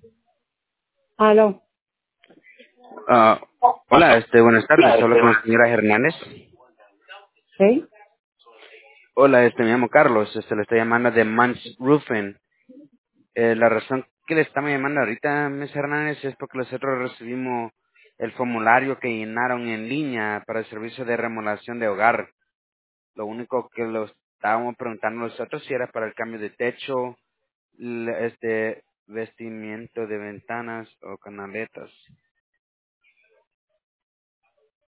Aló. Ah, hola, buenas tardes. Hablo con la señora Hernández. ¿Sí? Hola, me llamo Carlos. Le estoy llamando de Mans Roofing. La razón que le estamos llamando ahorita, Ms. Hernández, es porque nosotros recibimos el formulario que llenaron en línea para el servicio de remodelación de hogar. Lo único que lo estábamos preguntando nosotros si era para el cambio de techo, vestimiento de ventanas o canaletas.